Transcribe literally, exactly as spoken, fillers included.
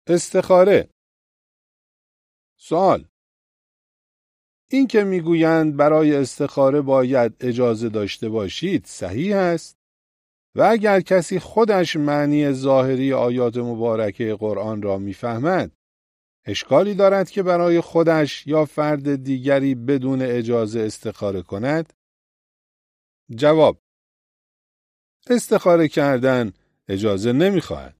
استخاره. سوال: این که میگویند برای استخاره باید اجازه داشته باشید صحیح است؟ و اگر کسی خودش معنی ظاهری آیات مبارکه قرآن را میفهمد، اشکالی دارد که برای خودش یا فرد دیگری بدون اجازه استخاره کند؟ جواب: استخاره کردن اجازه نمیخواهد.